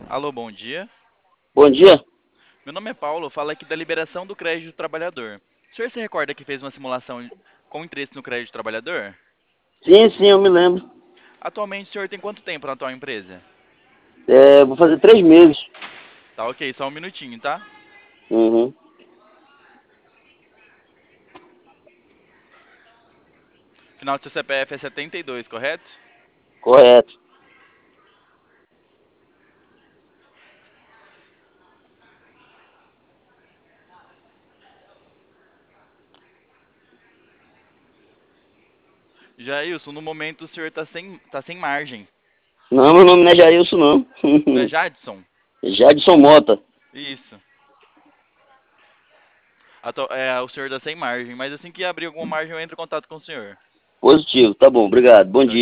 Alô, bom dia. Bom dia? Meu nome é Paulo, falo aqui da liberação do crédito do trabalhador. O senhor se recorda que fez uma simulação com interesse no crédito do trabalhador? Sim, eu me lembro. Atualmente o senhor tem quanto tempo na atual empresa? Vou fazer 3 meses. Tá ok, só um minutinho, tá? Uhum, Final do seu CPF é 72, correto? correto. Jailson, no momento o senhor tá sem margem. Não, meu nome não é Jailson, não. Não é Jadson? Jadson Mota. Isso. O senhor tá sem margem, mas assim que abrir alguma margem eu entro em contato com o senhor. Positivo, tá bom, obrigado. Bom Tchau, dia.